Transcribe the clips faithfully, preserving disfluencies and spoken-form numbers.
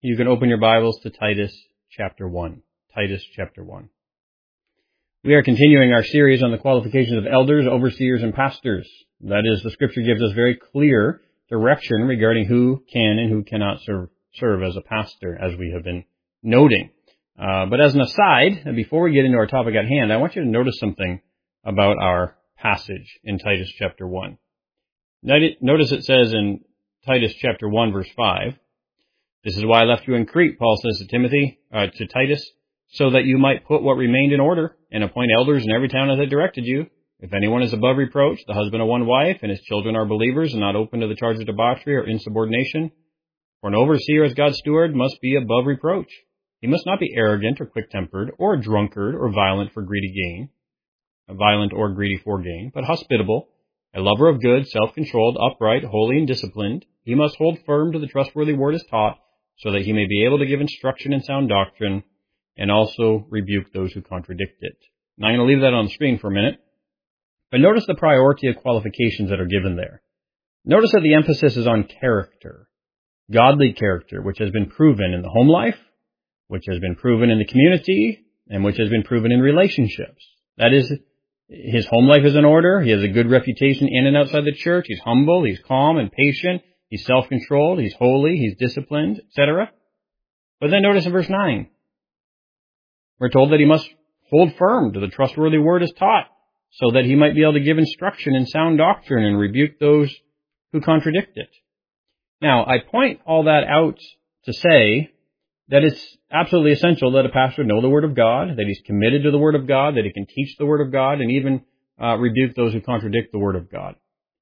you can open your Bibles to Titus chapter one. Titus chapter one. We are continuing our series on the qualifications of elders, overseers, and pastors. That is, the Scripture gives us very clear direction regarding who can and who cannot serve, serve as a pastor, as we have been noting. Uh, but as an aside, and before we get into our topic at hand, I want you to notice something about our passage in Titus chapter one. Notice it says in Titus chapter one, verse five, "This is why I left you in Crete," Paul says to Timothy, uh, to Titus, "so that you might put what remained in order and appoint elders in every town as I directed you. If anyone is above reproach, the husband of one wife, and his children are believers and not open to the charge of debauchery or insubordination. For an overseer as God's steward must be above reproach. He must not be arrogant or quick-tempered or a drunkard or violent for greedy gain, violent or greedy for gain, but hospitable, a lover of good, self-controlled, upright, holy, and disciplined. He must hold firm to the trustworthy word as taught, so that he may be able to give instruction in sound doctrine, and also rebuke those who contradict it." Now I'm going to leave that on the screen for a minute. But notice the priority of qualifications that are given there. Notice that the emphasis is on character, godly character, which has been proven in the home life, which has been proven in the community, and which has been proven in relationships. That is, his home life is in order. He has a good reputation in and outside the church. He's humble. He's calm and patient. He's self-controlled. He's holy. He's disciplined, et cetera. But then notice in verse nine, we're told that he must hold firm to the trustworthy word as taught, so that he might be able to give instruction in sound doctrine and rebuke those who contradict it. Now, I point all that out to say that it's absolutely essential that a pastor know the Word of God, that he's committed to the Word of God, that he can teach the Word of God, and even uh, rebuke those who contradict the Word of God.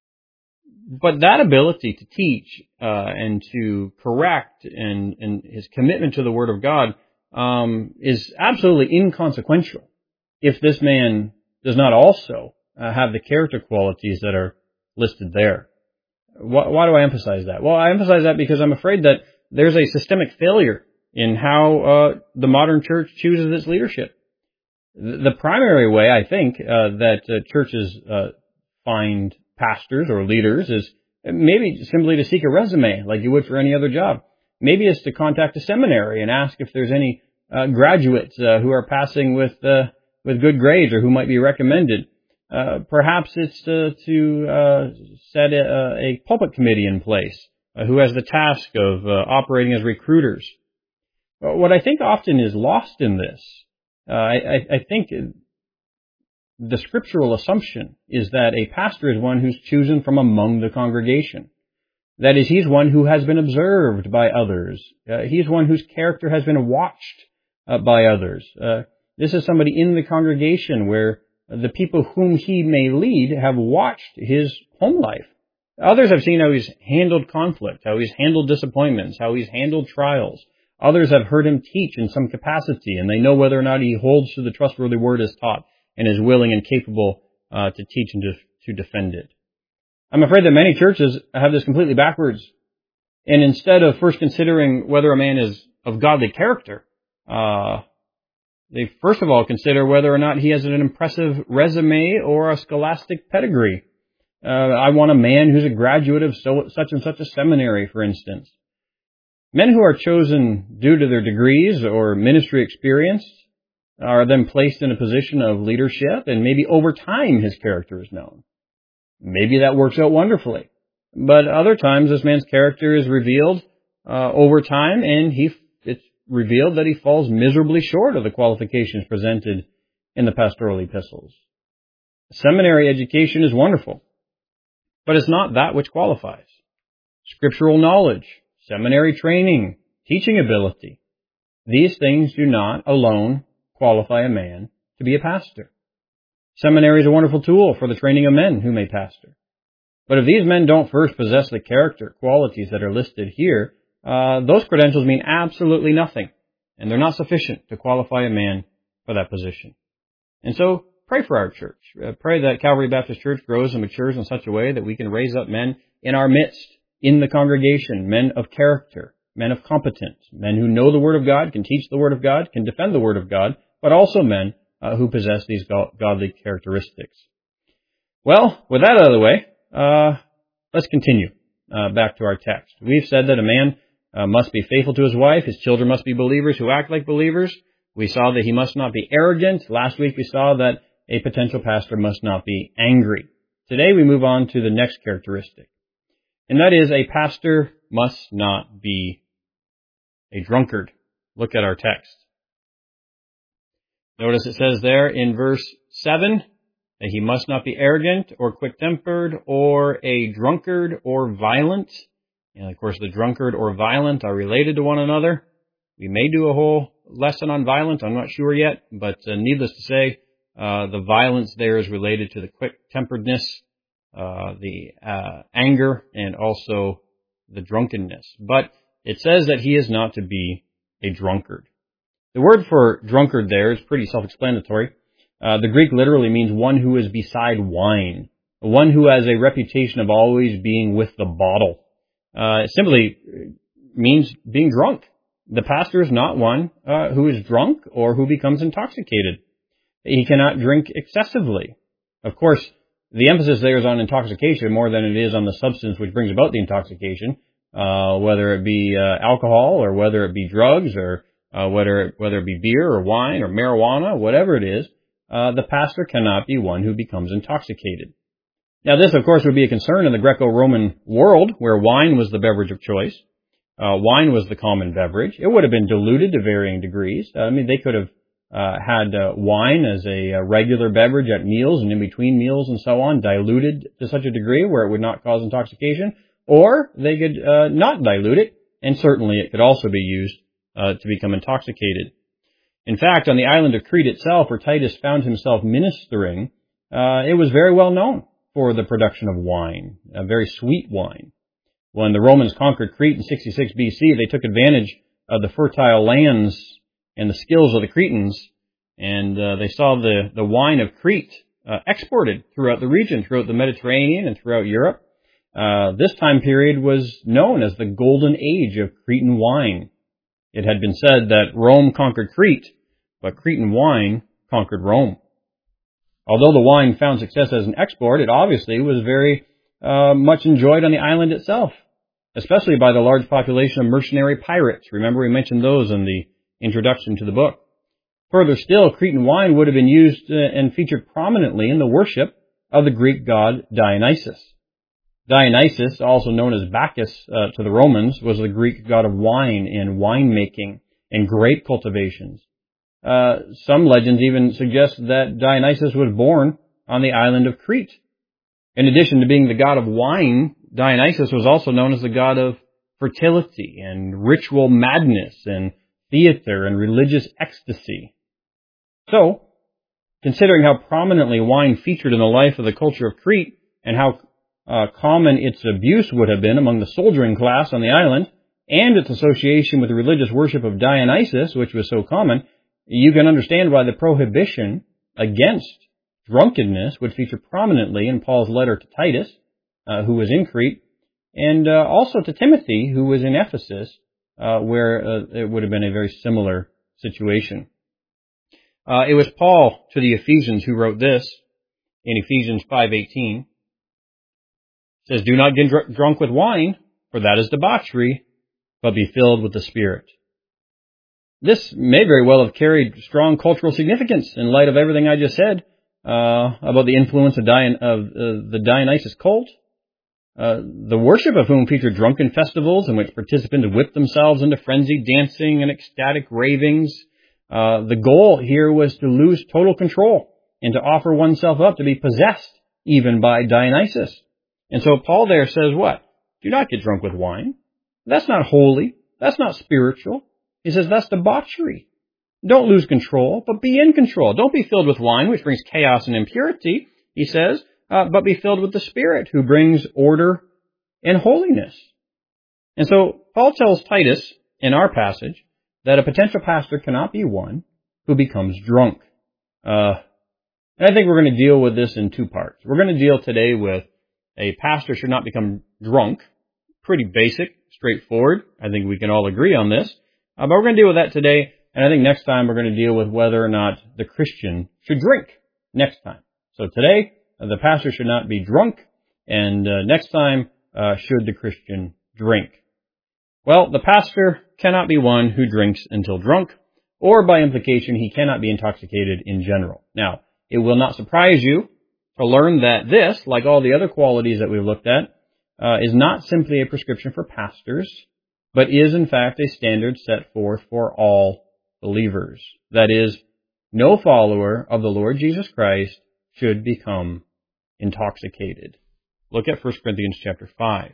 But that ability to teach uh, and to correct and, and his commitment to the Word of God um, is absolutely inconsequential if this man does not also uh, have the character qualities that are listed there. Why, why do I emphasize that? Well, I emphasize that because I'm afraid that there's a systemic failure in how uh, the modern church chooses its leadership. The primary way, I think, uh, that uh, churches uh, find pastors or leaders is maybe simply to seek a resume like you would for any other job. Maybe it's to contact a seminary and ask if there's any uh, graduates uh, who are passing with uh, with good grades or who might be recommended. Uh, perhaps it's uh, to uh, set a, a pulpit committee in place uh, who has the task of uh, operating as recruiters. What I think often is lost in this, uh, I, I think the scriptural assumption is that a pastor is one who's chosen from among the congregation. That is, he's one who has been observed by others. Uh, he's one whose character has been watched uh, by others. Uh, this is somebody in the congregation where the people whom he may lead have watched his home life. Others have seen how he's handled conflict, how he's handled disappointments, how he's handled trials. Others have heard him teach in some capacity, and they know whether or not he holds to the trustworthy word as taught and is willing and capable uh, to teach and to, to defend it. I'm afraid that many churches have this completely backwards. And instead of first considering whether a man is of godly character, uh, they first of all consider whether or not he has an impressive resume or a scholastic pedigree. Uh, I want a man who's a graduate of so, such and such a seminary, for instance. Men who are chosen due to their degrees or ministry experience are then placed in a position of leadership, and maybe over time his character is known. Maybe that works out wonderfully. But other times this man's character is revealed uh, over time, and he it's revealed that he falls miserably short of the qualifications presented in the pastoral epistles. Seminary education is wonderful, but it's not that which qualifies. Scriptural knowledge, seminary training, teaching ability, these things do not alone qualify a man to be a pastor. Seminary is a wonderful tool for the training of men who may pastor. But if these men don't first possess the character qualities that are listed here, uh, those credentials mean absolutely nothing, and they're not sufficient to qualify a man for that position. And so, pray for our church. Uh, pray that Calvary Baptist Church grows and matures in such a way that we can raise up men in our midst, in the congregation, men of character, men of competence, men who know the Word of God, can teach the Word of God, can defend the Word of God, but also men uh, who possess these go- godly characteristics. Well, with that out of the way, uh, let's continue uh, back to our text. We've said that a man uh, must be faithful to his wife. His children must be believers who act like believers. We saw that he must not be arrogant. Last week we saw that a potential pastor must not be angry. Today we move on to the next characteristic, and that is a pastor must not be a drunkard. Look at our text. Notice it says there in verse seven that he must not be arrogant or quick-tempered or a drunkard or violent. And of course, the drunkard or violent are related to one another. We may do a whole lesson on violent. I'm not sure yet, but uh, needless to say, uh, the violence there is related to the quick-temperedness, uh, the uh, anger, and also the drunkenness. But it says that he is not to be a drunkard. The word for drunkard there is pretty self-explanatory. Uh, the Greek literally means one who is beside wine, one who has a reputation of always being with the bottle. Uh, it simply means being drunk. The pastor is not one uh, who is drunk or who becomes intoxicated. He cannot drink excessively. Of course, the emphasis there is on intoxication more than it is on the substance which brings about the intoxication, uh, whether it be uh, alcohol or whether it be drugs or Uh, whether whether it be beer or wine or marijuana, whatever it is, uh, the pastor cannot be one who becomes intoxicated. Now, this, of course, would be a concern in the Greco-Roman world, where wine was the beverage of choice. Uh, wine was the common beverage. It would have been diluted to varying degrees. Uh, I mean, they could have uh, had uh, wine as a, a regular beverage at meals and in between meals and so on, diluted to such a degree where it would not cause intoxication, or they could uh, not dilute it, and certainly it could also be used Uh, to become intoxicated. In fact, on the island of Crete itself, where Titus found himself ministering, uh, it was very well known for the production of wine, a very sweet wine. When the Romans conquered Crete in sixty-six B C, they took advantage of the fertile lands and the skills of the Cretans, and uh, they saw the, the wine of Crete uh, exported throughout the region, throughout the Mediterranean and throughout Europe. Uh, this time period was known as the Golden Age of Cretan wine. It had been said that Rome conquered Crete, but Cretan wine conquered Rome. Although the wine found success as an export, it obviously was very uh, much enjoyed on the island itself, especially by the large population of mercenary pirates. Remember, we mentioned those in the introduction to the book. Further still, Cretan wine would have been used uh, and featured prominently in the worship of the Greek god Dionysus. Dionysus, also known as Bacchus uh, to the Romans, was the Greek god of wine and winemaking and grape cultivations. Uh, some legends even suggest that Dionysus was born on the island of Crete. In addition to being the god of wine, Dionysus was also known as the god of fertility and ritual madness and theater and religious ecstasy. So, considering how prominently wine featured in the life of the culture of Crete and how Uh, common its abuse would have been among the soldiering class on the island, and its association with the religious worship of Dionysus, which was so common, you can understand why the prohibition against drunkenness would feature prominently in Paul's letter to Titus, uh, who was in Crete, and uh, also to Timothy, who was in Ephesus, uh, where uh, it would have been a very similar situation. Uh, it was Paul to the Ephesians who wrote this in Ephesians five eighteen. It says, "Do not get dr- drunk with wine, for that is debauchery, but be filled with the Spirit." This may very well have carried strong cultural significance in light of everything I just said uh, about the influence of, Dion- of uh, the Dionysus cult, uh, the worship of whom featured drunken festivals in which participants whipped themselves into frenzied dancing and ecstatic ravings. Uh, the goal here was to lose total control and to offer oneself up to be possessed even by Dionysus. And so Paul there says what? Do not get drunk with wine. That's not holy. That's not spiritual. He says that's debauchery. Don't lose control, but be in control. Don't be filled with wine, which brings chaos and impurity, he says, uh, but be filled with the Spirit, who brings order and holiness. And so Paul tells Titus in our passage that a potential pastor cannot be one who becomes drunk. Uh, and I think we're going to deal with this in two parts. We're going to deal today with a pastor should not become drunk. Pretty basic, straightforward. I think we can all agree on this. Uh, but we're going to deal with that today. And I think next time we're going to deal with whether or not the Christian should drink next time. So today, uh, the pastor should not be drunk. And uh, next time, uh, should the Christian drink? Well, the pastor cannot be one who drinks until drunk, or by implication, he cannot be intoxicated in general. Now, it will not surprise you to learn that this, like all the other qualities that we've looked at, uh, is not simply a prescription for pastors, but is in fact a standard set forth for all believers. That is, no follower of the Lord Jesus Christ should become intoxicated. Look at First Corinthians chapter five.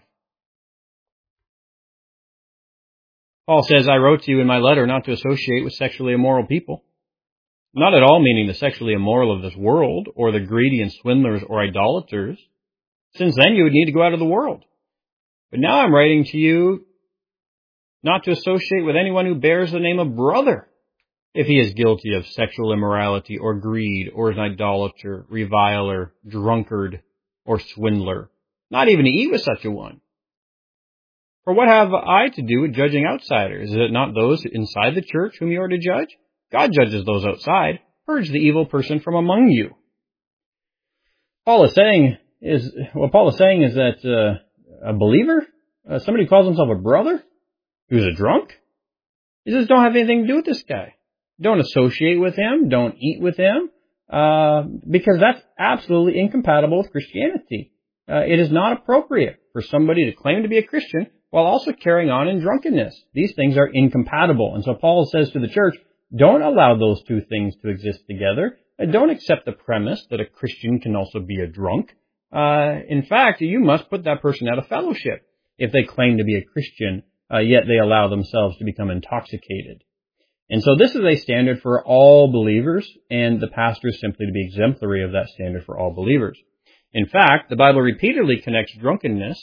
Paul says, I wrote to you in my letter not to associate with sexually immoral people. Not at all meaning the sexually immoral of this world, or the greedy and swindlers or idolaters, since then you would need to go out of the world. But now I'm writing to you not to associate with anyone who bears the name of brother, if he is guilty of sexual immorality or greed, or is an idolater, reviler, drunkard, or swindler. Not even to eat with such a one. For what have I to do with judging outsiders? Is it not those inside the church whom you are to judge? God judges those outside. Purge the evil person from among you. Paul is saying is what Paul is saying is that uh, a believer, uh, somebody who calls himself a brother, who's a drunk, he says don't have anything to do with this guy. Don't associate with him. Don't eat with him, uh, because that's absolutely incompatible with Christianity. Uh, it is not appropriate for somebody to claim to be a Christian while also carrying on in drunkenness. These things are incompatible. And so Paul says to the church, don't allow those two things to exist together. Don't accept the premise that a Christian can also be a drunk. Uh, in fact, you must put that person out of fellowship if they claim to be a Christian, uh, yet they allow themselves to become intoxicated. And so this is a standard for all believers, and the pastor is simply to be exemplary of that standard for all believers. In fact, the Bible repeatedly connects drunkenness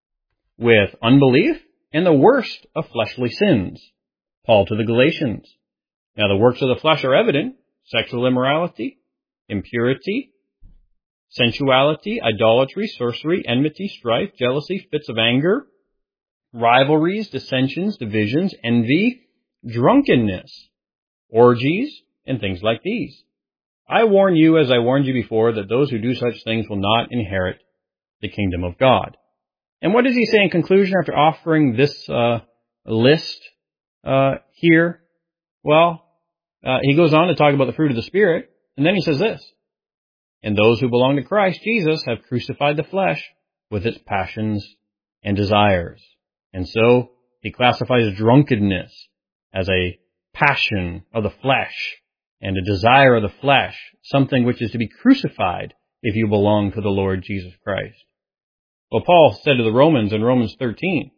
with unbelief and the worst of fleshly sins. Paul to the Galatians. Now the works of the flesh are evident: sexual immorality, impurity, sensuality, idolatry, sorcery, enmity, strife, jealousy, fits of anger, rivalries, dissensions, divisions, envy, drunkenness, orgies, and things like these. I warn you, as I warned you before, that those who do such things will not inherit the kingdom of God. And what does he say in conclusion after offering this uh, list uh, here? Well, uh, he goes on to talk about the fruit of the Spirit, and then he says this: and those who belong to Christ Jesus have crucified the flesh with its passions and desires. And so he classifies drunkenness as a passion of the flesh and a desire of the flesh, something which is to be crucified if you belong to the Lord Jesus Christ. Well, Paul said to the Romans in Romans thirteen,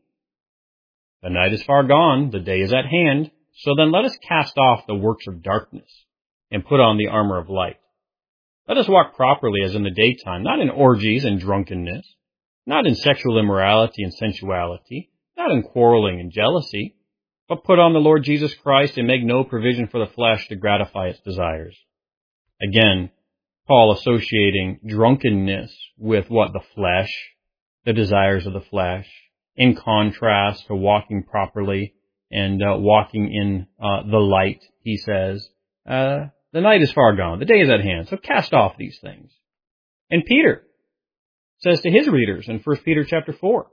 the night is far gone, the day is at hand, so then let us cast off the works of darkness and put on the armor of light. Let us walk properly as in the daytime, not in orgies and drunkenness, not in sexual immorality and sensuality, not in quarreling and jealousy, but put on the Lord Jesus Christ and make no provision for the flesh to gratify its desires. Again, Paul associating drunkenness with what? The flesh, the desires of the flesh, in contrast to walking properly and uh, walking in uh, the light, he says, uh, the night is far gone, the day is at hand, so cast off these things. And Peter says to his readers in First Peter chapter four,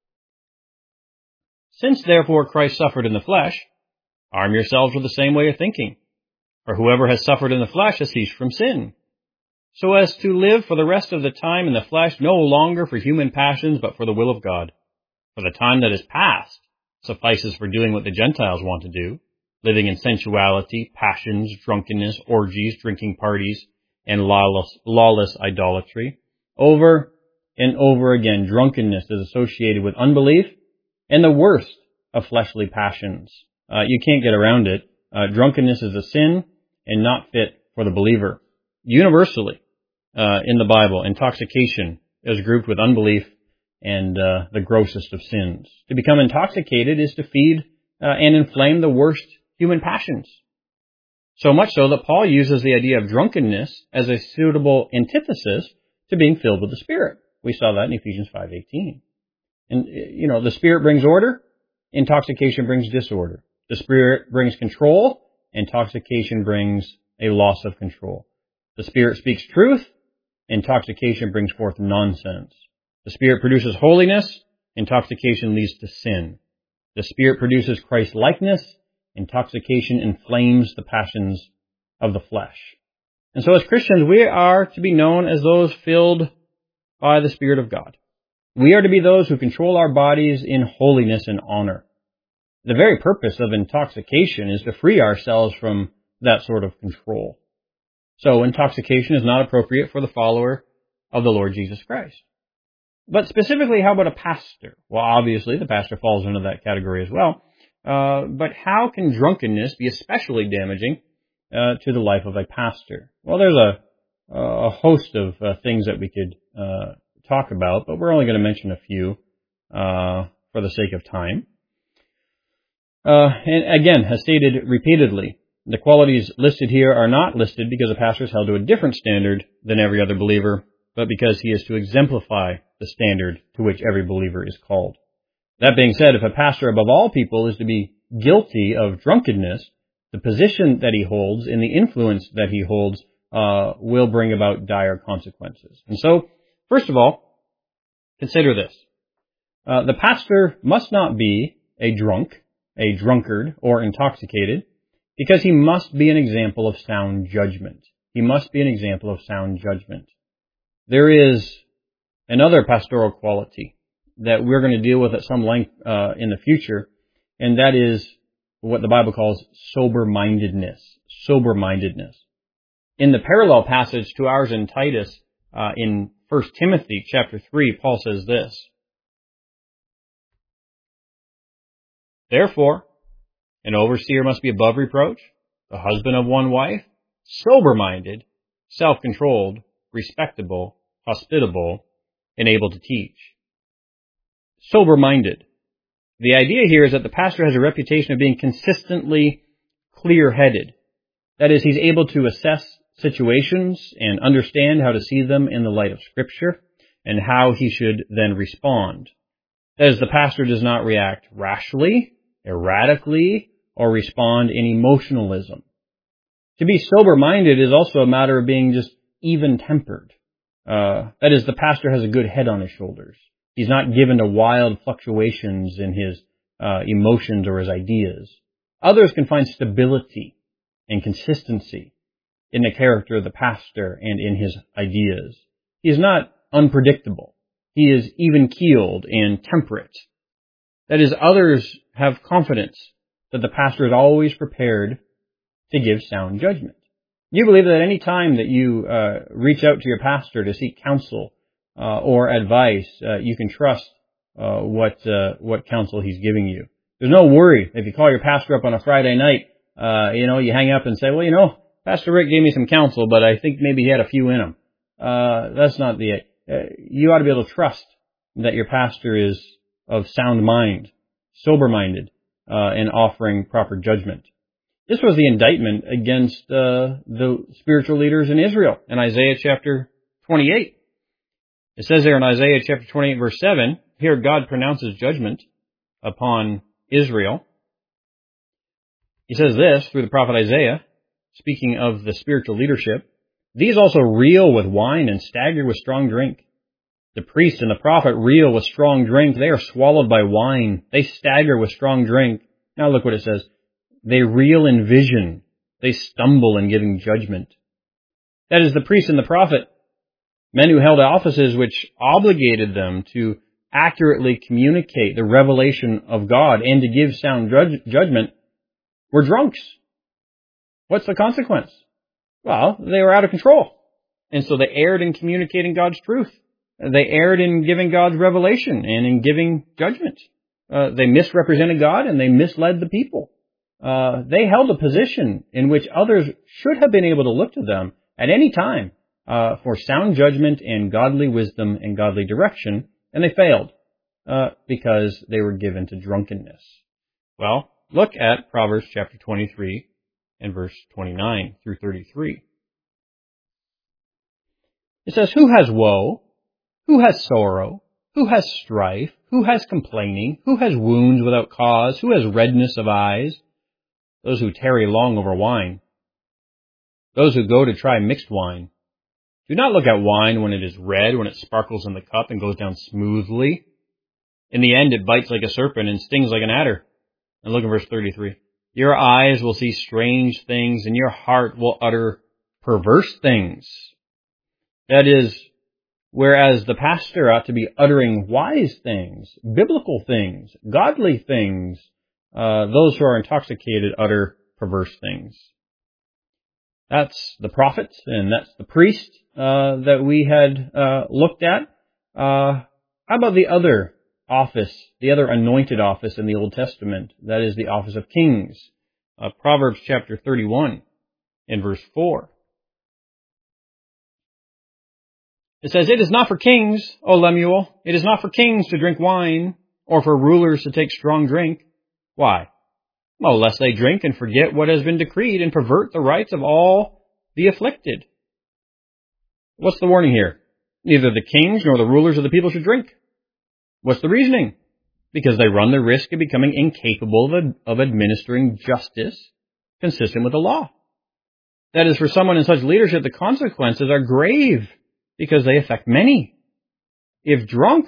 since therefore Christ suffered in the flesh, arm yourselves with the same way of thinking. For whoever has suffered in the flesh has ceased from sin, so as to live for the rest of the time in the flesh, no longer for human passions, but for the will of God. For the time that is past suffices for doing what the Gentiles want to do, living in sensuality, passions, drunkenness, orgies, drinking parties, and lawless, lawless idolatry. Over and over again, drunkenness is associated with unbelief and the worst of fleshly passions. Uh, you can't get around it. Uh, drunkenness is a sin and not fit for the believer. Universally, uh, in the Bible, intoxication is grouped with unbelief and uh, the grossest of sins. To become intoxicated is to feed uh, and inflame the worst human passions. So much so that Paul uses the idea of drunkenness as a suitable antithesis to being filled with the Spirit. We saw that in Ephesians five eighteen. And, you know, the Spirit brings order, intoxication brings disorder. The Spirit brings control, intoxication brings a loss of control. The Spirit speaks truth, intoxication brings forth nonsense. The Spirit produces holiness, intoxication leads to sin. The Spirit produces Christ-likeness. Intoxication inflames the passions of the flesh. And so as Christians, we are to be known as those filled by the Spirit of God. We are to be those who control our bodies in holiness and honor. The very purpose of intoxication is to free ourselves from that sort of control. So intoxication is not appropriate for the follower of the Lord Jesus Christ. But specifically, how about a pastor? Well, obviously, the pastor falls into that category as well. Uh, but how can drunkenness be especially damaging uh, to the life of a pastor? Well, there's a, a host of uh, things that we could uh, talk about, but we're only going to mention a few uh, for the sake of time. Uh, and again, as stated repeatedly, the qualities listed here are not listed because a pastor is held to a different standard than every other believer, but because he is to exemplify the standard to which every believer is called. That being said, if a pastor above all people is to be guilty of drunkenness, the position that he holds and the influence that he holds uh, will bring about dire consequences. And so, first of all, consider this. Uh, the pastor must not be a drunk, a drunkard, or intoxicated, because he must be an example of sound judgment. He must be an example of sound judgment. There is another pastoral quality that we're going to deal with at some length uh, in the future, and that is what the Bible calls sober-mindedness. Sober-mindedness. In the parallel passage to ours in Titus, uh, in First Timothy chapter three, Paul says this: Therefore, an overseer must be above reproach, the husband of one wife, sober-minded, self-controlled, respectable, hospitable, and able to teach. Sober-minded. The idea here is that the pastor has a reputation of being consistently clear-headed. That is, he's able to assess situations and understand how to see them in the light of Scripture and how he should then respond. That is, the pastor does not react rashly, erratically, or respond in emotionalism. To be sober-minded is also a matter of being just even-tempered. Uh, that is, the pastor has a good head on his shoulders. He's not given to wild fluctuations in his uh, emotions or his ideas. Others can find stability and consistency in the character of the pastor and in his ideas. He is not unpredictable. He is even-keeled and temperate. That is, others have confidence that the pastor is always prepared to give sound judgment. You believe that any time that you uh, reach out to your pastor to seek counsel uh, or advice, uh, you can trust uh, what uh, what counsel he's giving you. There's no worry if you call your pastor up on a Friday night. Uh, you know, you hang up and say, "Well, you know, Pastor Rick gave me some counsel, but I think maybe he had a few in him." Uh, that's not the. Uh, you ought to be able to trust that your pastor is of sound mind, sober-minded, uh, and offering proper judgment. This was the indictment against uh, the spiritual leaders in Israel in Isaiah chapter twenty-eight. It says there in Isaiah chapter twenty-eight, verse seven, here God pronounces judgment upon Israel. He says this through the prophet Isaiah, speaking of the spiritual leadership: These also reel with wine and stagger with strong drink. The priest and the prophet reel with strong drink. They are swallowed by wine. They stagger with strong drink. Now look what it says. They reel in vision. They stumble in giving judgment. That is, the priest and the prophet, men who held offices which obligated them to accurately communicate the revelation of God and to give sound judge- judgment, were drunks. What's the consequence? Well, they were out of control. And so they erred in communicating God's truth. They erred in giving God's revelation and in giving judgment. Uh, they misrepresented God and they misled the people. Uh, they held a position in which others should have been able to look to them at any time uh, for sound judgment and godly wisdom and godly direction, and they failed uh, because they were given to drunkenness. Well, look at Proverbs chapter twenty-three and verse twenty-nine through thirty-three. It says, Who has woe? Who has sorrow? Who has strife? Who has complaining? Who has wounds without cause? Who has redness of eyes? Those who tarry long over wine. Those who go to try mixed wine. Do not look at wine when it is red, when it sparkles in the cup and goes down smoothly. In the end, it bites like a serpent and stings like an adder. And look at verse thirty-three. Your eyes will see strange things, and your heart will utter perverse things. That is, whereas the pastor ought to be uttering wise things, biblical things, godly things, uh, those who are intoxicated utter perverse things. That's the prophet, and that's the priest uh, that we had uh, looked at. Uh, how about the other office, the other anointed office in the Old Testament? That is the office of kings. Uh, Proverbs chapter thirty-one in verse four. It says, "It is not for kings, O Lemuel, it is not for kings to drink wine, or for rulers to take strong drink." Why? Well, lest they drink and forget what has been decreed and pervert the rights of all the afflicted. What's the warning here? Neither the kings nor the rulers of the people should drink. What's the reasoning? Because they run the risk of becoming incapable of, of administering justice consistent with the law. That is, for someone in such leadership, the consequences are grave because they affect many. If drunk,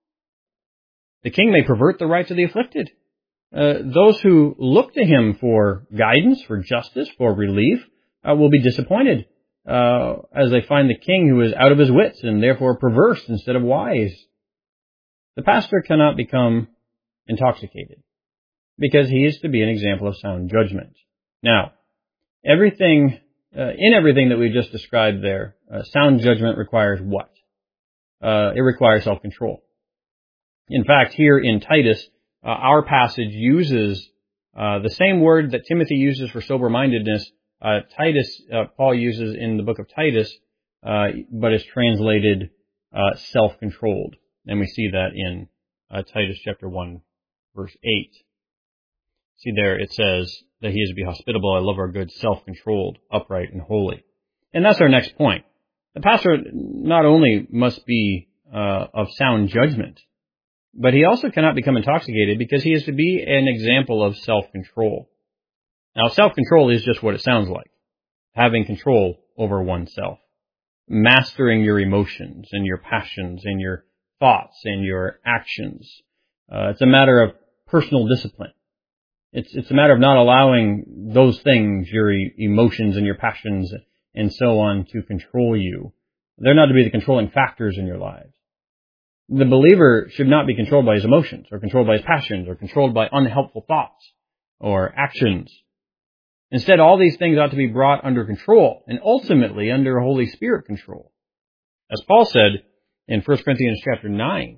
the king may pervert the rights of the afflicted. Uh, those who look to him for guidance, for justice, for relief, uh, will be disappointed uh, as they find the king who is out of his wits and therefore perverse instead of wise. The pastor cannot become intoxicated because he is to be an example of sound judgment. Now, everything uh, in everything that we just described there, uh, sound judgment requires what? Uh, it requires self-control. In fact, here in Titus, Uh, our passage uses uh, the same word that Timothy uses for sober-mindedness. Uh, Titus, uh, Paul uses in the book of Titus, uh, but is translated uh, self-controlled. And we see that in uh, Titus chapter one, verse eight. See there, it says that he is to be hospitable, I love our good, self-controlled, upright, and holy. And that's our next point. The pastor not only must be uh, of sound judgment, but he also cannot become intoxicated because he is to be an example of self-control. Now, self-control is just what it sounds like. Having control over oneself. Mastering your emotions and your passions and your thoughts and your actions. Uh, it's a matter of personal discipline. It's, it's a matter of not allowing those things, your e- emotions and your passions and so on, to control you. They're not to be the controlling factors in your lives. The believer should not be controlled by his emotions or controlled by his passions or controlled by unhelpful thoughts or actions. Instead, all these things ought to be brought under control and ultimately under Holy Spirit control. As Paul said in First Corinthians chapter nine,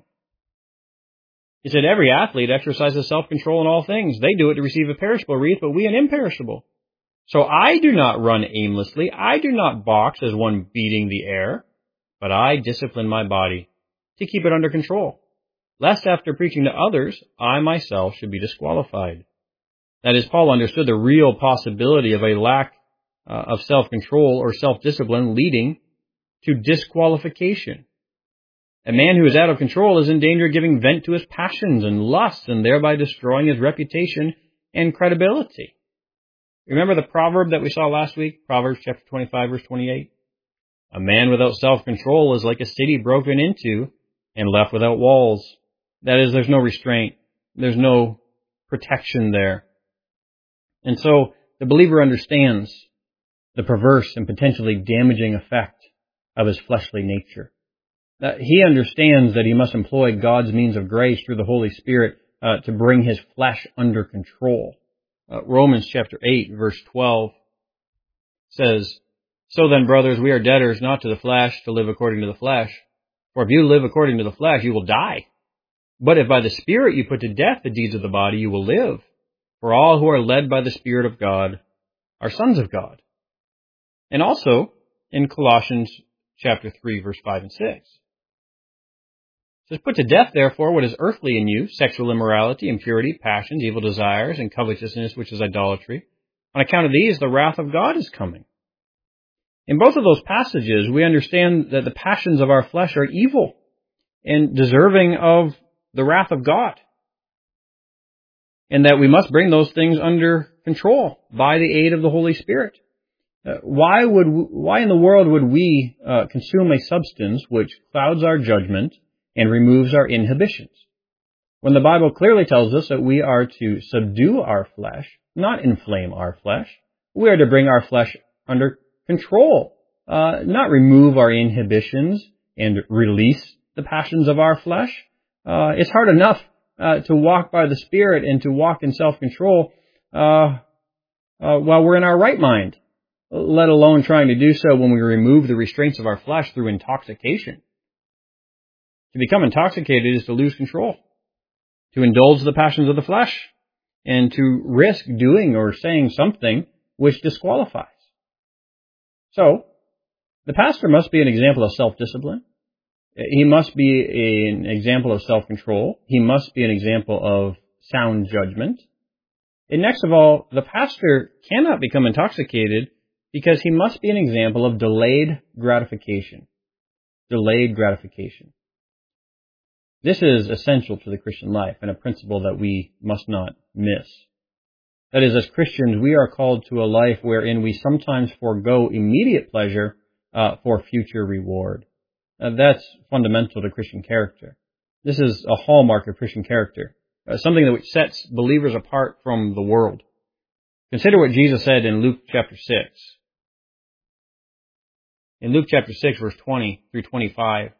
he said, "Every athlete exercises self-control in all things. They do it to receive a perishable wreath, but we an imperishable. So I do not run aimlessly. I do not box as one beating the air, but I discipline my body to keep it under control, lest after preaching to others, I myself should be disqualified." That is, Paul understood the real possibility of a lack uh, of self-control or self-discipline leading to disqualification. A man who is out of control is in danger of giving vent to his passions and lusts and thereby destroying his reputation and credibility. Remember the proverb that we saw last week? Proverbs chapter twenty-five, verse twenty-eight. A man without self-control is like a city broken into and left without walls. That is, there's no restraint. There's no protection there. And so the believer understands the perverse and potentially damaging effect of his fleshly nature. Uh, he understands that he must employ God's means of grace through the Holy Spirit uh, to bring his flesh under control. Uh, Romans chapter eight, verse twelve says, "So then, brothers, we are debtors not to the flesh to live according to the flesh. For if you live according to the flesh, you will die. But if by the Spirit you put to death the deeds of the body, you will live. For all who are led by the Spirit of God are sons of God." And also in Colossians chapter three, verse five and six. It says, "Put to death, therefore, what is earthly in you, sexual immorality, impurity, passions, evil desires, and covetousness, which is idolatry. On account of these, the wrath of God is coming." In both of those passages, we understand that the passions of our flesh are evil and deserving of the wrath of God, and that we must bring those things under control by the aid of the Holy Spirit. Uh, why would we, why in the world would we uh, consume a substance which clouds our judgment and removes our inhibitions? when the Bible clearly tells us that we are to subdue our flesh, not inflame our flesh. We are to bring our flesh under control, uh, not remove our inhibitions and release the passions of our flesh. Uh, it's hard enough uh, to walk by the Spirit and to walk in self-control uh, uh, while we're in our right mind, let alone trying to do so when we remove the restraints of our flesh through intoxication. To become intoxicated is to lose control, to indulge the passions of the flesh, and to risk doing or saying something which disqualifies. So, the pastor must be an example of self-discipline. He must be an example of self-control. He must be an example of sound judgment. And next of all, the pastor cannot become intoxicated because he must be an example of delayed gratification. Delayed gratification. This is essential to the Christian life and a principle that we must not miss. That is, as Christians, we are called to a life wherein we sometimes forego immediate pleasure uh, for future reward. Uh, that's fundamental to Christian character. This is a hallmark of Christian character, uh, something that which sets believers apart from the world. Consider what Jesus said in Luke chapter six. In Luke chapter six, verse twenty through twenty-five,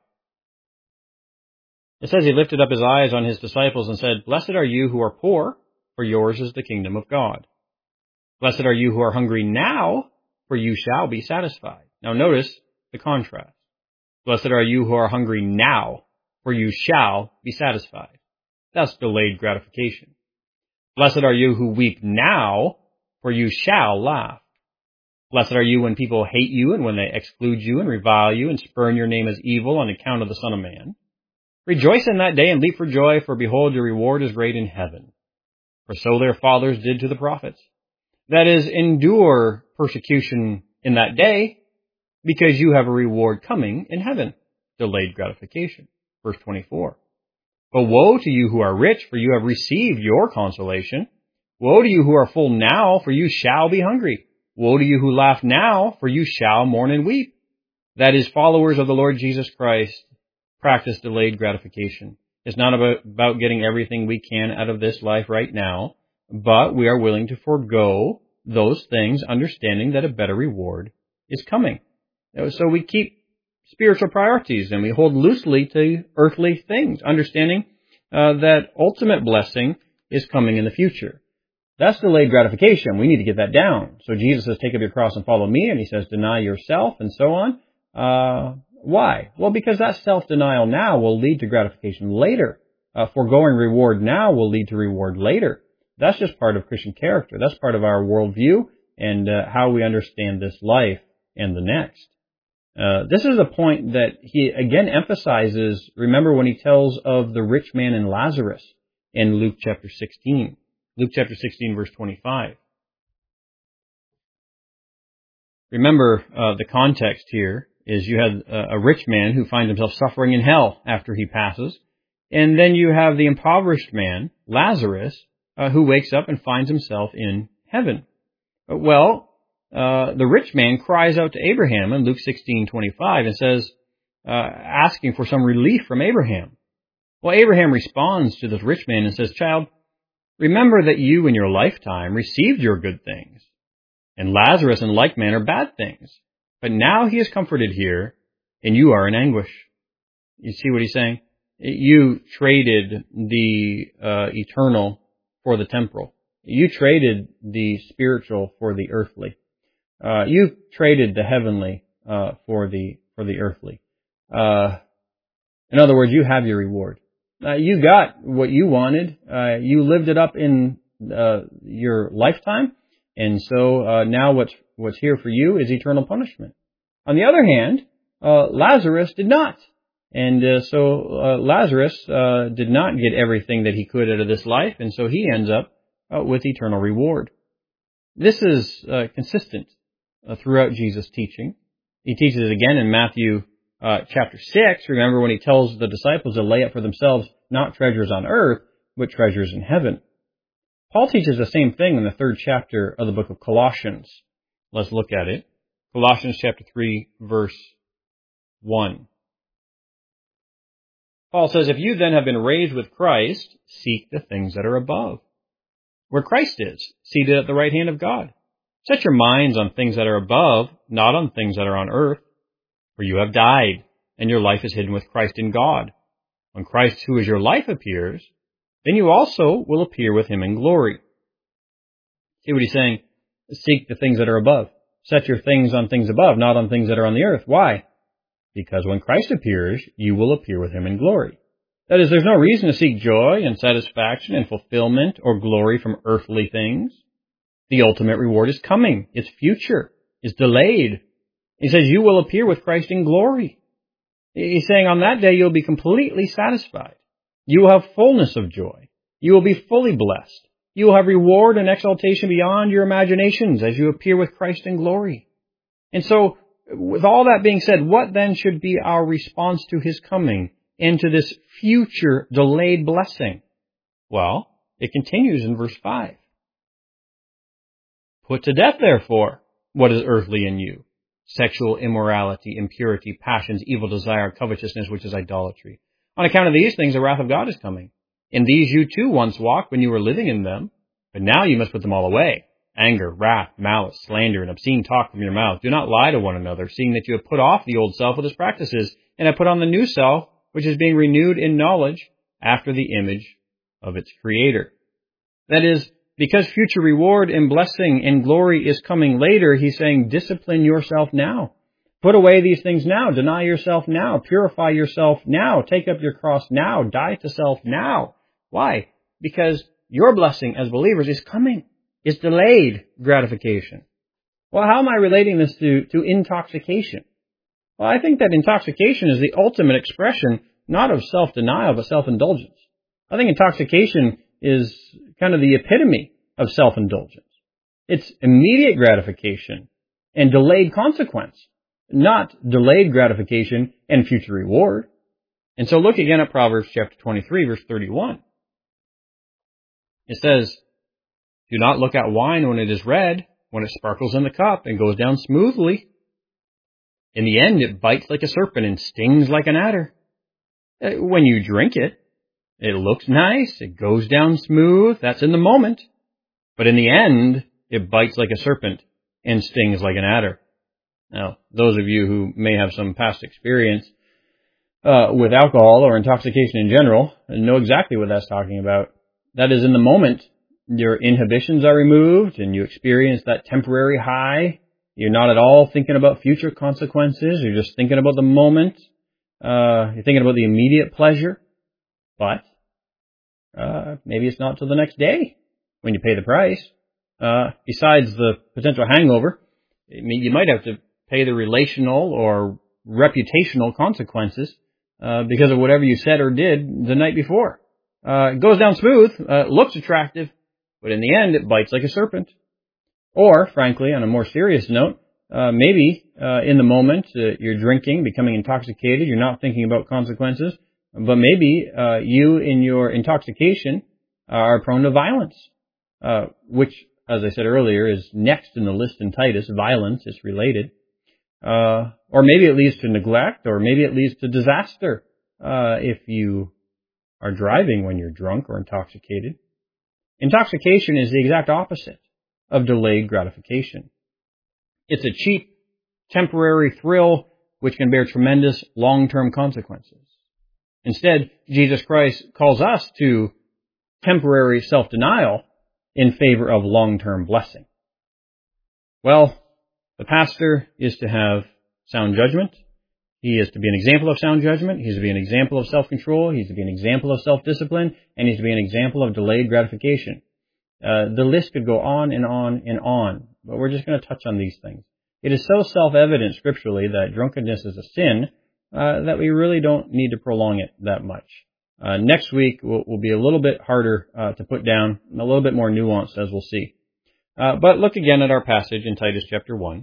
it says, he lifted up his eyes on his disciples and said, "Blessed are you who are poor, for yours is the kingdom of God. Blessed are you who are hungry now, for you shall be satisfied." Now notice the contrast. Blessed are you who are hungry now, for you shall be satisfied. That's delayed gratification. Blessed are you who weep now, for you shall laugh. Blessed are you when people hate you and when they exclude you and revile you and spurn your name as evil on account of the Son of Man. Rejoice in that day and leap for joy, for behold, your reward is great in heaven. For so their fathers did to the prophets. That is, endure persecution in that day, because you have a reward coming in heaven. Delayed gratification. Verse twenty-four. But woe to you who are rich, for you have received your consolation. Woe to you who are full now, for you shall be hungry. Woe to you who laugh now, for you shall mourn and weep. That is, followers of the Lord Jesus Christ practice delayed gratification. It's not about, about getting everything we can out of this life right now, but we are willing to forego those things, understanding that a better reward is coming. So we keep spiritual priorities and we hold loosely to earthly things, understanding uh, that ultimate blessing is coming in the future. That's delayed gratification. We need to get that down. So Jesus says, take up your cross and follow me, and he says, deny yourself, and so on. Uh, why? Well, because that self-denial now will lead to gratification later. Uh, foregoing reward now will lead to reward later. That's just part of Christian character. That's part of our worldview and uh, how we understand this life and the next. Uh, this is a point that he again emphasizes, remember when he tells of the rich man and Lazarus in Luke chapter sixteen. Luke chapter sixteen, verse twenty-five. Remember, uh, the context here is you have a, a rich man who finds himself suffering in hell after he passes. And then you have the impoverished man, Lazarus, uh, who wakes up and finds himself in heaven. Well, Uh, the rich man cries out to Abraham in Luke sixteen twenty-five and says, uh, asking for some relief from Abraham. Well, Abraham responds to this rich man and says, "Child, remember that you in your lifetime received your good things, and Lazarus in like manner bad things. But now he is comforted here, and you are in anguish." You see what he's saying? You traded the uh, eternal for the temporal. You traded the spiritual for the earthly. Uh, you traded the heavenly uh, for the for the earthly. Uh, in other words, you have your reward. Uh, you got what you wanted. Uh, you lived it up in uh, your lifetime, and so uh, now what's what's here for you is eternal punishment. On the other hand, uh, Lazarus did not, and uh, so uh, Lazarus uh, did not get everything that he could out of this life, and so he ends up uh, with eternal reward. This is uh, consistent Uh, throughout Jesus' teaching. He teaches it again in Matthew uh, chapter six. Remember when he tells the disciples to lay up for themselves not treasures on earth, but treasures in heaven. Paul teaches the same thing in the third chapter of the book of Colossians. Let's look at it. Colossians chapter three, verse one. Paul says, if you then have been raised with Christ, seek the things that are above, where Christ is, seated at the right hand of God. Set your minds on things that are above, not on things that are on earth, for you have died, and your life is hidden with Christ in God. When Christ, who is your life, appears, then you also will appear with him in glory. See what he's saying? Seek the things that are above. Set your things on things above, not on things that are on the earth. Why? Because when Christ appears, you will appear with him in glory. That is, there's no reason to seek joy and satisfaction and fulfillment or glory from earthly things. The ultimate reward is coming. It's future. It's delayed. He says you will appear with Christ in glory. He's saying on that day you'll be completely satisfied. You will have fullness of joy. You will be fully blessed. You will have reward and exaltation beyond your imaginations as you appear with Christ in glory. And so, with all that being said, what then should be our response to his coming and to this future delayed blessing? Well, it continues in verse five. Put to death, therefore, what is earthly in you: sexual immorality, impurity, passions, evil desire, covetousness, which is idolatry. On account of these things, the wrath of God is coming. In these you too once walked when you were living in them, but now you must put them all away: anger, wrath, malice, slander, and obscene talk from your mouth. Do not lie to one another, seeing that you have put off the old self with its practices, and have put on the new self, which is being renewed in knowledge after the image of its creator. That is, because future reward and blessing and glory is coming later, he's saying, discipline yourself now. Put away these things now. Deny yourself now. Purify yourself now. Take up your cross now. Die to self now. Why? Because your blessing as believers is coming. It's delayed gratification. Well, how am I relating this to, to intoxication? Well, I think that intoxication is the ultimate expression, not of self-denial, but self-indulgence. I think intoxication is kind of the epitome of self-indulgence. It's immediate gratification and delayed consequence, not delayed gratification and future reward. And so look again at Proverbs chapter twenty-three, verse thirty-one. It says, do not look at wine when it is red, when it sparkles in the cup and goes down smoothly. In the end, it bites like a serpent and stings like an adder. When you drink it, it looks nice, it goes down smooth, that's in the moment. But in the end, it bites like a serpent and stings like an adder. Now, those of you who may have some past experience uh, with alcohol or intoxication in general know exactly what that's talking about. That is, in the moment, your inhibitions are removed and you experience that temporary high. You're not at all thinking about future consequences. You're just thinking about the moment. Uh, you're thinking about the immediate pleasure. But uh, maybe it's not till the next day when you pay the price. Uh, besides the potential hangover, I mean, you might have to pay the relational or reputational consequences uh, because of whatever you said or did the night before. Uh, it goes down smooth, uh, looks attractive, but in the end it bites like a serpent. Or, frankly, on a more serious note, uh, maybe uh, in the moment uh, you're drinking, becoming intoxicated, you're not thinking about consequences, but maybe uh, you in your intoxication are prone to violence, uh, which, as I said earlier, is next in the list in Titus. Violence is related. Uh, or maybe it leads to neglect, or maybe it leads to disaster uh, if you are driving when you're drunk or intoxicated. Intoxication is the exact opposite of delayed gratification. It's a cheap, temporary thrill which can bear tremendous long-term consequences. Instead, Jesus Christ calls us to temporary self-denial in favor of long-term blessing. Well, the pastor is to have sound judgment. He is to be an example of sound judgment. He is to be an example of self-control. He is to be an example of self-discipline. And he is to be an example of delayed gratification. Uh, the list could go on and on and on, but we're just going to touch on these things. It is so self-evident scripturally that drunkenness is a sin uh, that we really don't need to prolong it that much. Uh, next week will, will be a little bit harder uh, to put down, and a little bit more nuanced, as we'll see. Uh, but look again at our passage in Titus chapter one,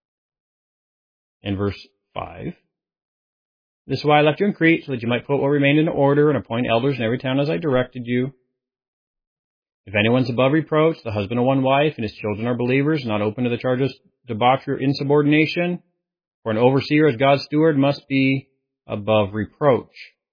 in verse five. This is why I left you in Crete, so that you might put what remained into order and appoint elders in every town as I directed you. If anyone's above reproach, the husband of one wife, and his children are believers, not open to the charges of debauchery or insubordination, for an overseer as God's steward must be above reproach.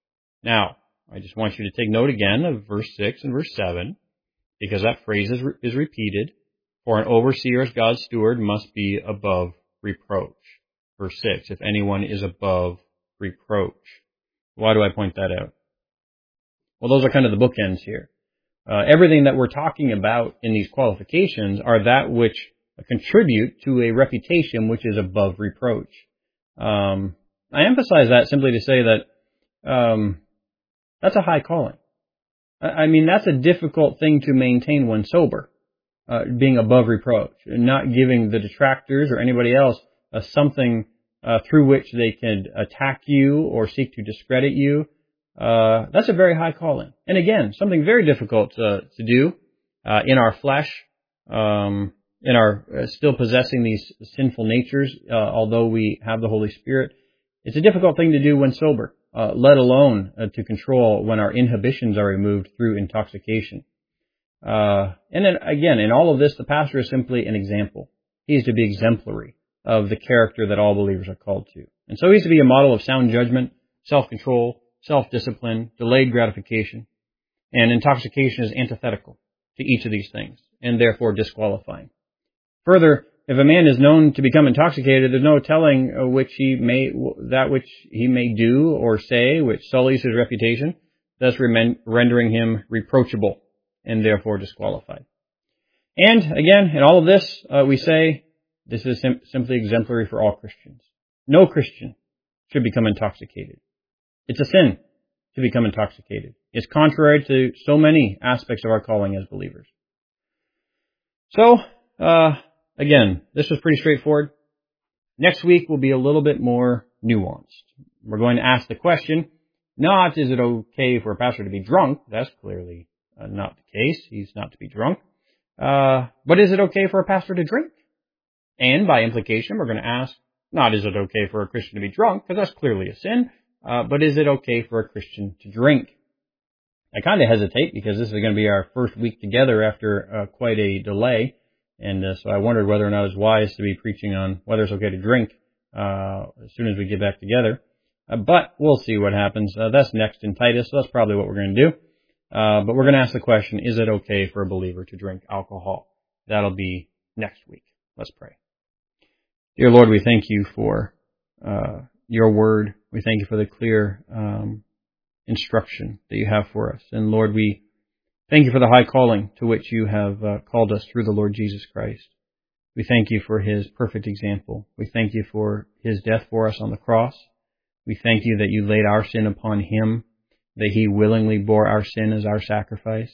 Now, I just want you to take note again of verse six and verse seven, because that phrase is, re- is repeated. For an overseer as God's steward must be above reproach. Verse six, if anyone is above reproach. Why do I point that out? Well, those are kind of the bookends here. Uh, everything that we're talking about in these qualifications are that which contribute to a reputation which is above reproach. Um, I emphasize that simply to say that um, that's a high calling. I mean, that's a difficult thing to maintain when sober, uh, being above reproach, and not giving the detractors or anybody else uh, something uh, through which they can attack you or seek to discredit you. Uh, that's a very high calling. And again, something very difficult uh, to do uh, in our flesh, um, in our uh, still possessing these sinful natures, uh, although we have the Holy Spirit. It's a difficult thing to do when sober, uh, let alone uh, to control when our inhibitions are removed through intoxication. Uh, and then again, in all of this, the pastor is simply an example. He is to be exemplary of the character that all believers are called to. And so he's to be a model of sound judgment, self-control, self-discipline, delayed gratification, and intoxication is antithetical to each of these things, and therefore disqualifying. Further, if a man is known to become intoxicated, there's no telling which he may, that which he may do or say, which sullies his reputation, thus rendering him reproachable, and therefore disqualified. And again, in all of this, uh, we say this is sim- simply exemplary for all Christians. No Christian should become intoxicated. It's a sin to become intoxicated. It's contrary to so many aspects of our calling as believers. So, uh, again, this was pretty straightforward. Next week will be a little bit more nuanced. We're going to ask the question, not is it okay for a pastor to be drunk? That's clearly uh, not the case. He's not to be drunk. Uh, but is it okay for a pastor to drink? And by implication, we're going to ask, not is it okay for a Christian to be drunk, because that's clearly a sin. Uh, but is it okay for a Christian to drink? I kind of hesitate because this is going to be our first week together after uh, quite a delay. And uh, so I wondered whether or not it's wise to be preaching on whether it's okay to drink uh, as soon as we get back together. Uh, but we'll see what happens. Uh, that's next in Titus, so that's probably what we're going to do. Uh, but we're going to ask the question, is it okay for a believer to drink alcohol? That'll be next week. Let's pray. Dear Lord, we thank you for uh, your word. We thank you for the clear um, instruction that you have for us. And Lord, we thank you for the high calling to which you have uh, called us through the Lord Jesus Christ. We thank you for his perfect example. We thank you for his death for us on the cross. We thank you that you laid our sin upon him, that he willingly bore our sin as our sacrifice,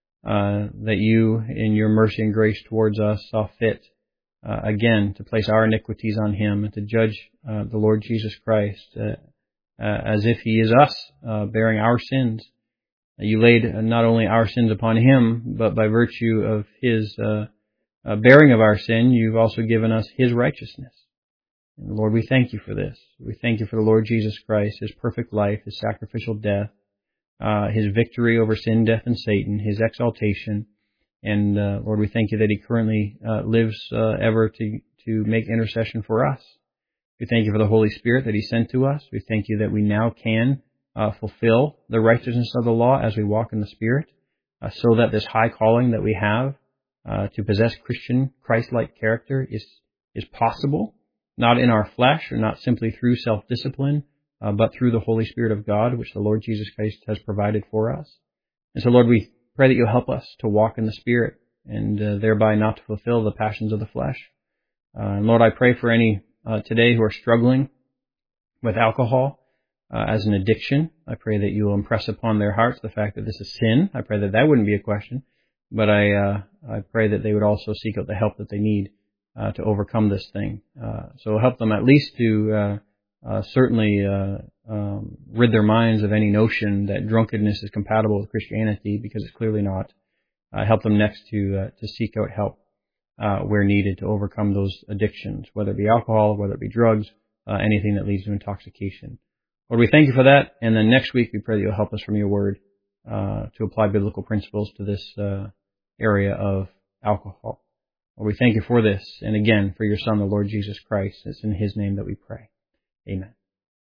uh, that you, in your mercy and grace towards us, saw fit Uh, again, to place our iniquities on him and to judge uh, the Lord Jesus Christ uh, uh, as if he is us, uh, bearing our sins. You laid not only our sins upon him, but by virtue of his uh, uh, bearing of our sin, you've also given us his righteousness. And Lord, we thank you for this. We thank you for the Lord Jesus Christ, his perfect life, his sacrificial death, uh, his victory over sin, death, and Satan, his exaltation. And uh, Lord, we thank you that he currently uh, lives uh, ever to, to make intercession for us. We thank you for the Holy Spirit that he sent to us. We thank you that we now can uh, fulfill the righteousness of the law as we walk in the Spirit, uh, so that this high calling that we have uh, to possess Christian, Christ-like character is, is possible, not in our flesh or not simply through self-discipline, uh, but through the Holy Spirit of God, which the Lord Jesus Christ has provided for us. And so, Lord, we pray that you'll help us to walk in the Spirit and uh, thereby not to fulfill the passions of the flesh. Uh, and Lord, I pray for any uh, today who are struggling with alcohol uh, as an addiction. I pray that you will impress upon their hearts the fact that this is sin. I pray that that wouldn't be a question, but I uh, I pray that they would also seek out the help that they need uh, to overcome this thing. Uh, so help them at least to uh, uh, certainly uh, um, rid their minds of any notion that drunkenness is compatible with Christianity, because it's clearly not. Uh, help them next to uh, to seek out help uh, where needed to overcome those addictions, whether it be alcohol, whether it be drugs, uh, anything that leads to intoxication. Lord, we thank you for that. And then next week we pray that you'll help us from your word uh, to apply biblical principles to this uh, area of alcohol. Lord, we thank you for this, and again for your Son, the Lord Jesus Christ. It's in his name that we pray. Amen.